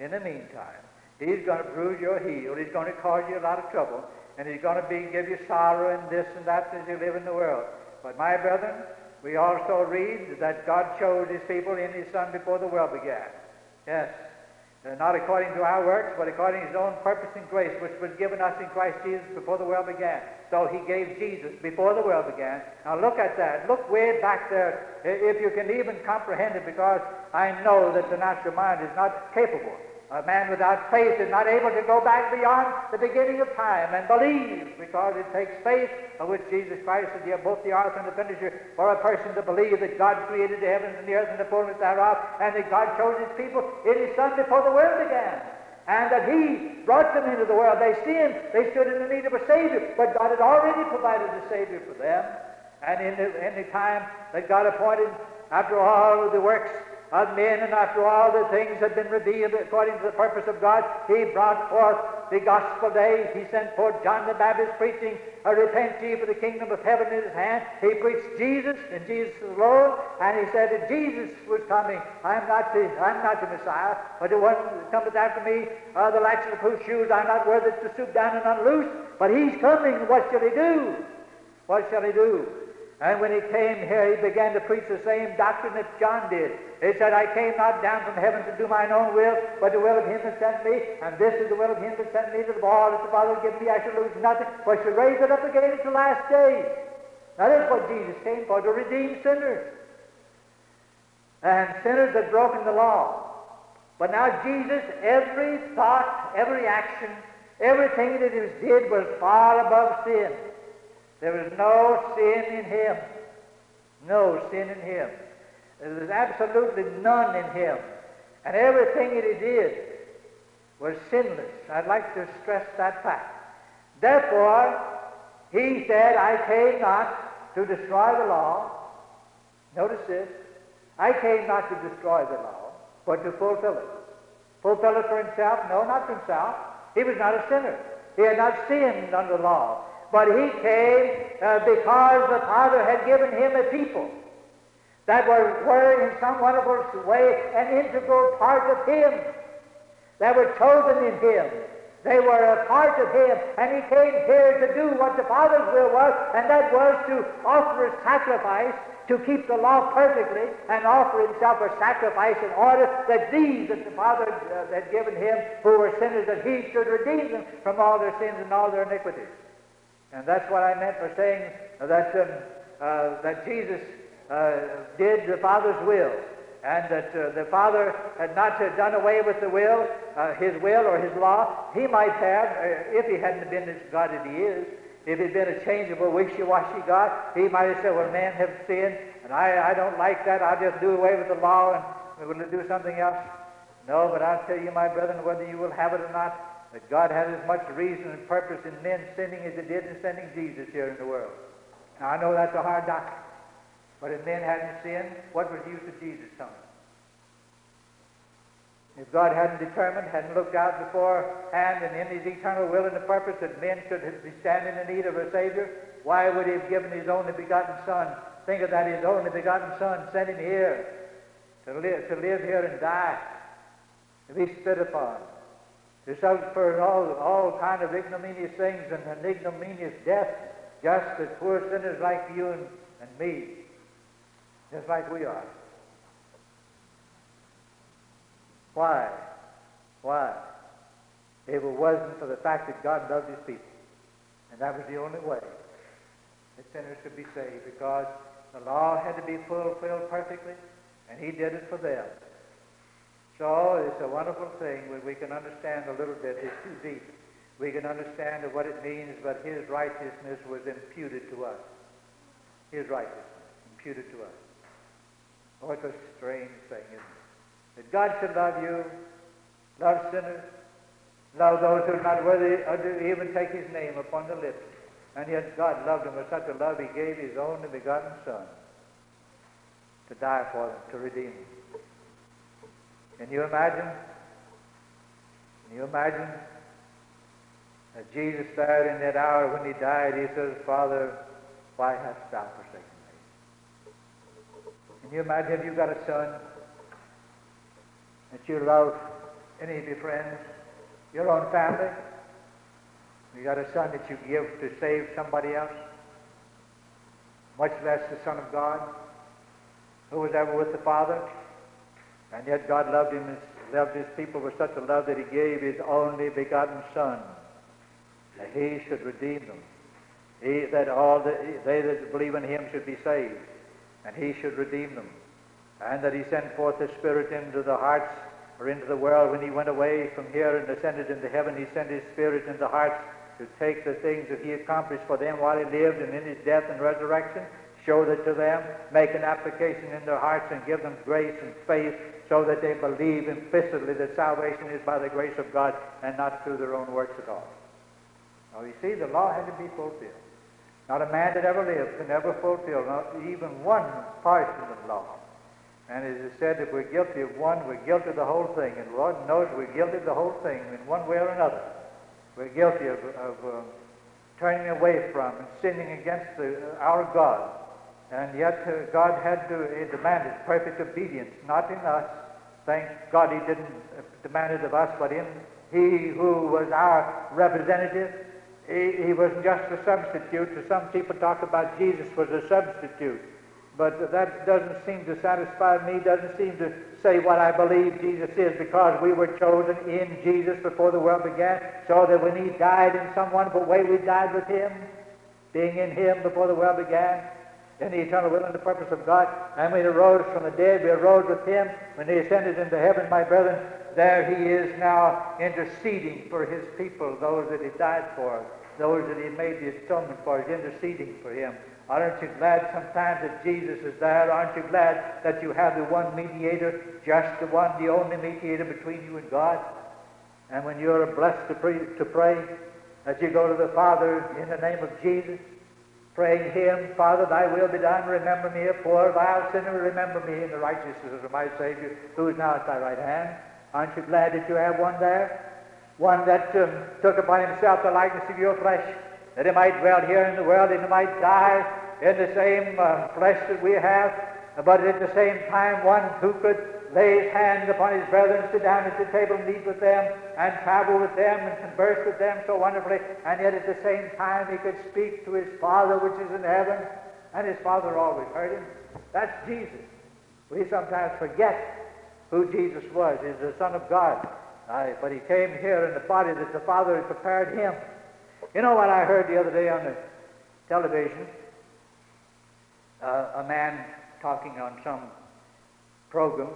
he's going to bruise your heel. He's going to cause you a lot of trouble. And he's going to give you sorrow and this and that as you live in the world. But my brethren, we also read that God chose his people in his Son before the world began. Yes. Not according to our works, but according to his own purpose and grace, which was given us in Christ Jesus before the world began. So he gave Jesus before the world began. Now look at that. Look way back there, if you can even comprehend it, because I know that the natural mind is not capable. A man without faith is not able to go back beyond the beginning of time and believe, because it takes faith, of which Jesus Christ is both the author and the finisher, for a person to believe that God created the heavens and the earth and the fullness thereof, and that God chose his people in his Son before the world began, and that he brought them into the world. They sinned. They stood in the need of a Savior, but God had already provided a Savior for them. And in the time that God appointed, after all the works of men, and after all the things had been revealed according to the purpose of God, he brought forth the gospel day. He sent forth John the Baptist preaching, repent ye, for the kingdom of heaven is at hand. He preached Jesus, and Jesus alone, and he said that Jesus was coming. I'm not the Messiah, but the one that cometh after me, the latchet of whose shoes I'm not worthy to stoop down and unloose. But he's coming. What shall he do? What shall he do? And when he came here, he began to preach the same doctrine that John did. He said, I came not down from heaven to do mine own will, but the will of him that sent me. And this is the will of him that sent me, that of all that the Father has given me, I shall lose nothing, but shall raise it up again at the last day. Now that's what Jesus came for, to redeem sinners. And sinners that broken the law. But now Jesus, every thought, every action, everything that he did was far above sin. There was no sin in him. No sin in him. There was absolutely none in him. And everything that he did was sinless. I'd like to stress that fact. Therefore, he said, I came not to destroy the law. Notice this. I came not to destroy the law, but to fulfill it. Fulfill it for himself? No, not for himself. He was not a sinner. He had not sinned under the law. But he came because the Father had given him a people that were in some wonderful way an integral part of him. They were chosen in him. They were a part of him. And he came here to do what the Father's will was, and that was to offer a sacrifice, to keep the law perfectly, and offer himself a sacrifice in order that these that the Father had given him, who were sinners, that he should redeem them from all their sins and all their iniquities. And that's what I meant for saying that Jesus did the Father's will, and that the Father had not done away with the will, his will or his law. He might have, if he hadn't been as God that he is, if he'd been a changeable, wishy-washy God, he might have said, well, man have sinned, and I don't like that. I'll just do away with the law and we'll do something else. No, but I'll tell you, my brethren, whether you will have it or not, that God had as much reason and purpose in men sinning as he did in sending Jesus here in the world. Now, I know that's a hard doctrine, but if men hadn't sinned, what was the use of Jesus coming? If God hadn't determined, hadn't looked out beforehand and in his eternal will and the purpose that men should be standing in need of a Savior, why would he have given his only begotten Son? Think of that, his only begotten Son sent him here to live here and die, to be spit upon, to suffer all kind of ignominious things and an ignominious death, just as poor sinners like you and me, just like we are. Why? Why? If it wasn't for the fact that God loved his people, and that was the only way that sinners could be saved, because the law had to be fulfilled perfectly, and he did it for them. So it's a wonderful thing when we can understand a little bit. It's too deep. We can understand what it means, but his righteousness was imputed to us. His righteousness imputed to us. Oh, it's a strange thing, isn't it? That God should love you, love sinners, love those who are not worthy to even take his name upon the lips. And yet God loved them with such a love, he gave his only begotten Son to die for them, to redeem them. Can you imagine? Can you imagine that Jesus there in that hour when he died, he says, Father, why hast thou forsaken me? Can you imagine if you've got a son that you love, any of your friends, your own family? You got a son that you give to save somebody else, much less the Son of God, who was ever with the Father, and yet God loved him, loved his people with such a love that he gave his only begotten Son, that he should redeem them. They that believe in him should be saved, and he should redeem them, and that he sent forth the Spirit into the hearts, or into the world. When he went away from here and ascended into heaven, he sent his Spirit into the hearts to take the things that he accomplished for them while he lived, and in his death and resurrection, show that to them, make an application in their hearts, and give them grace and faith, so that they believe implicitly that salvation is by the grace of God and not through their own works at all. Now you see, the law had to be fulfilled. Not a man that ever lived can ever fulfill not even one portion of the law. And as it said, if we're guilty of one, we're guilty of the whole thing. And the Lord knows we're guilty of the whole thing in one way or another. We're guilty of turning away from and sinning against our God. And yet God he demanded perfect obedience, not in us. Thank God he didn't demand it of us, but in he who was our representative. He wasn't just a substitute. Some people talk about Jesus was a substitute. But that doesn't seem to satisfy me, doesn't seem to say what I believe Jesus is, because we were chosen in Jesus before the world began, so that when he died in some wonderful way, we died with him, being in him before the world began, in the eternal will and the purpose of God. And when he arose from the dead, we arose with him. When he ascended into heaven, my brethren, there he is now interceding for his people, those that he died for, those that he made the atonement for. He's interceding for him. Aren't you glad sometimes that Jesus is there? Aren't you glad that you have the one mediator, just the one, the only mediator between you and God? And when you're blessed to pray, that you go to the Father in the name of Jesus, praying him, Father, thy will be done, remember me, a poor, vile sinner, remember me in the righteousness of my Savior, who is now at thy right hand. Aren't you glad that you have one there? One that took upon himself the likeness of your flesh, that he might dwell here in the world, and he might die in the same flesh that we have, but at the same time one who could lay his hands upon his brethren, sit down at the table and eat with them, and travel with them, and converse with them so wonderfully, and yet at the same time he could speak to his Father which is in heaven, and his Father always heard him. That's Jesus. We sometimes forget who Jesus was. He's the Son of God. But he came here in the body that the Father had prepared him. You know what I heard the other day on the television? A man talking on some program.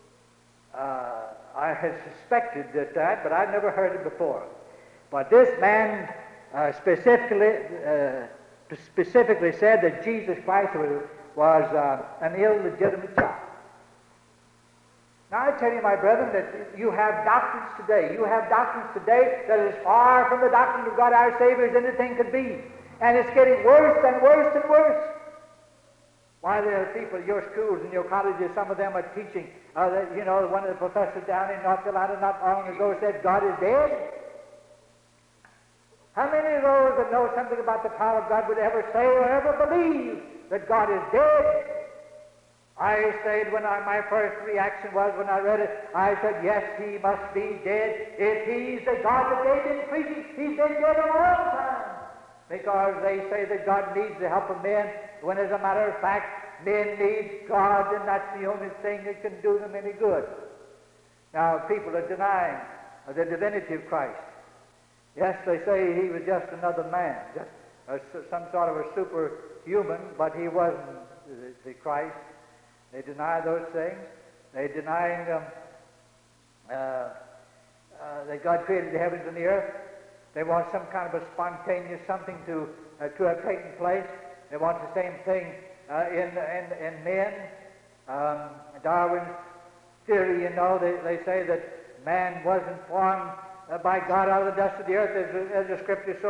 I had suspected that, but I'd never heard it before. But this man specifically said that Jesus Christ was an illegitimate child. Now I tell you, my brethren, that you have doctrines today. You have doctrines today that is far from the doctrine of God our Savior as anything could be. And it's getting worse and worse and worse. Why, there are people at your schools and your colleges, some of them are teaching, one of the professors down in North Carolina not long ago said God is dead. How many of those that know something about the power of God would ever say or ever believe that God is dead? I said my first reaction was when I read it, I said, yes, he must be dead. If he's the God that they've been preaching, he's been dead a long time. Because they say that God needs the help of men, when as a matter of fact, men need God, and that's the only thing that can do them any good. Now, people are denying the divinity of Christ. Yes, they say he was just another man, just some sort of a superhuman, but he wasn't the Christ. They deny those things. They're denying that God created the heavens and the earth. They want some kind of a spontaneous something to have taken place. They want the same thing in men. Darwin's theory, they say that man wasn't formed by God out of the dust of the earth, as the Scripture so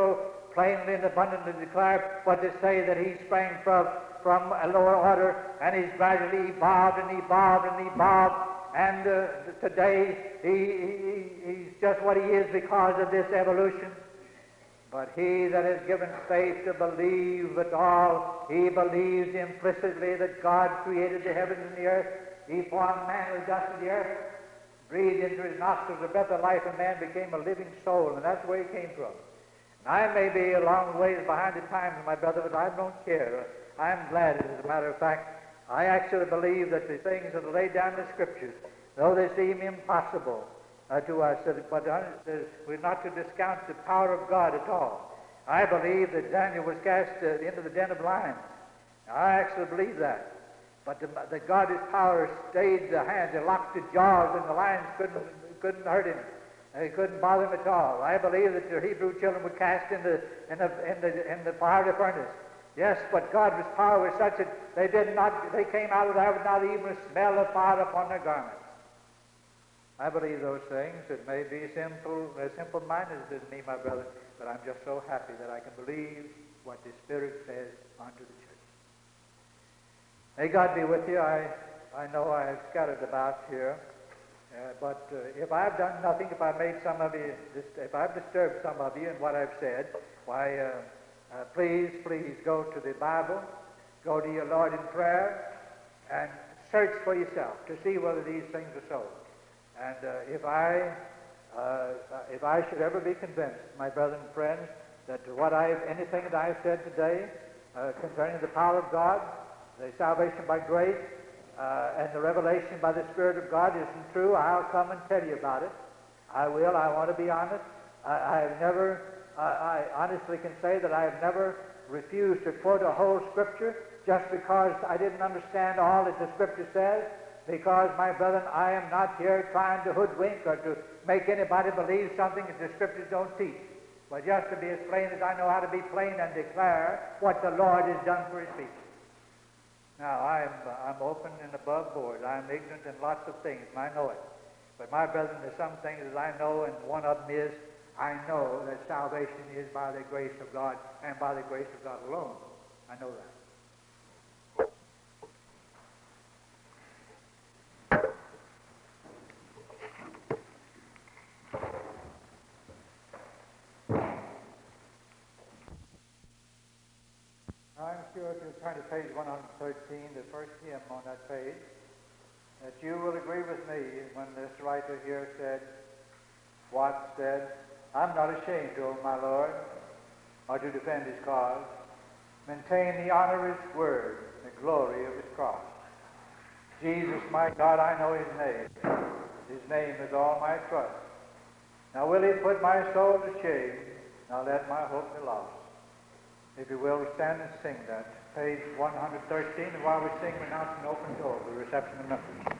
plainly and abundantly declare, but to say that he sprang from a lower order, and he's gradually evolved and evolved and evolved, and today he's just what he is because of this evolution. But he that is given faith to believe at all, he believes implicitly that God created the heavens and the earth. He formed man with dust of the earth, breathed into his nostrils the breath of life, and man became a living soul, and that's where he came from. And I may be a long ways behind the times, my brother, but I don't care. I'm glad, as a matter of fact. I actually believe that the things that are laid down in the Scriptures, though they seem impossible to us, but we're not to discount the power of God at all. I believe that Daniel was cast into the den of lions. I actually believe that. But that God's power stayed the hands, it locked the jaws, and the lions couldn't hurt him. They couldn't bother him at all. I believe that the Hebrew children were cast in the fiery furnace. Yes, but God's power was such that they came out of there with not even a smell of fire upon their garments. I believe those things. It may be simple-minded as me, my brother, but I'm just so happy that I can believe what the Spirit says unto the church. May God be with you. I know I have scattered about here, but if I've done nothing, if I've made some of you, if I've disturbed some of you in what I've said, why, please go to the Bible, go to your Lord in prayer, and search for yourself to see whether these things are so. And if I should ever be convinced, my brothers and friends, that anything that I've said today concerning the power of God, the salvation by grace, and the revelation by the Spirit of God isn't true, I'll come and tell you about it. I will. I want to be honest. I honestly can say that I have never refused to quote a whole Scripture just because I didn't understand all that the Scripture says. Because, my brethren, I am not here trying to hoodwink or to make anybody believe something that the Scriptures don't teach, but just to be as plain as I know how to be plain and declare what the Lord has done for His people. Now, I'm open and above board. I'm ignorant in lots of things, and I know it. But, my brethren, there's some things that I know, and one of them is I know that salvation is by the grace of God and by the grace of God alone. I know that. I'm sure if you turn to page 113, the first hymn on that page, that you will agree with me when this writer here said, Watts said, I'm not ashamed, O my Lord, or to defend His cause, maintain the honor of His word, the glory of His cross. Jesus, my God, I know His name. His name is all my trust. Now will He put my soul to shame, now let my hope be lost. If you will, stand and sing that. Page 113, and while we sing, we announce an open door for the reception of members.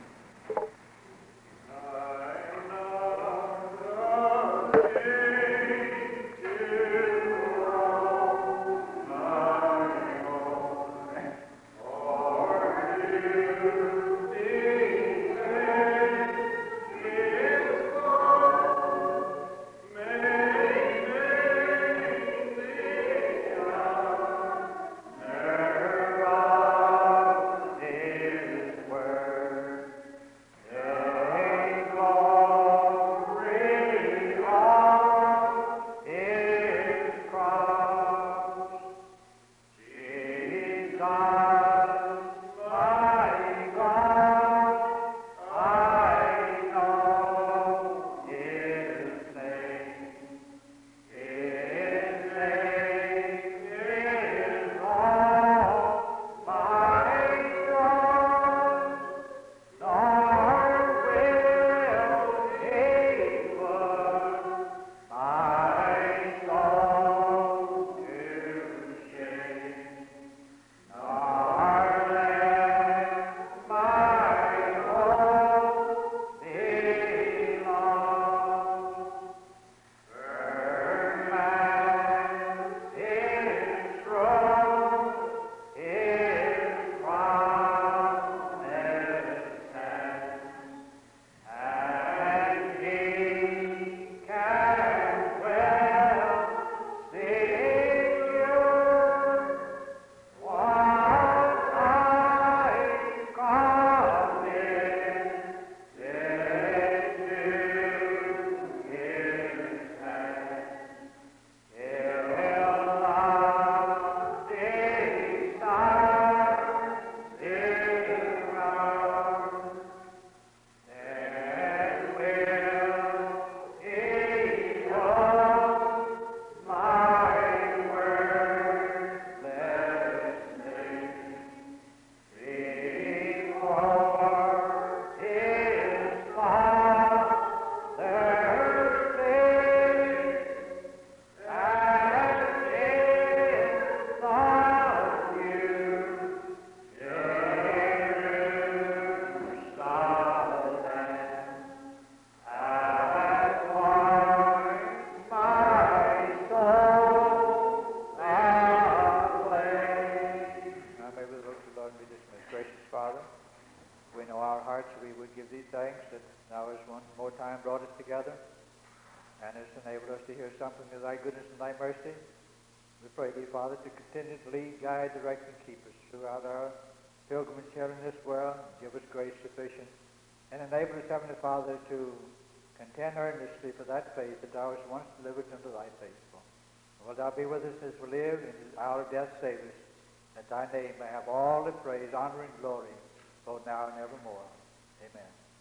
thanks that thou hast one more time brought us together and hast enabled us to hear something of thy goodness and thy mercy. We pray thee, Father, to continue to lead, guide, direct, and keep us throughout our pilgrimage here in this world. Give us grace sufficient, and enable us, Heavenly Father, to contend earnestly for that faith that thou hast once delivered unto thy faithful. Will thou be with us as we live, and in the hour of death save us, that thy name may have all the praise, honor, and glory, both now and evermore. Amen.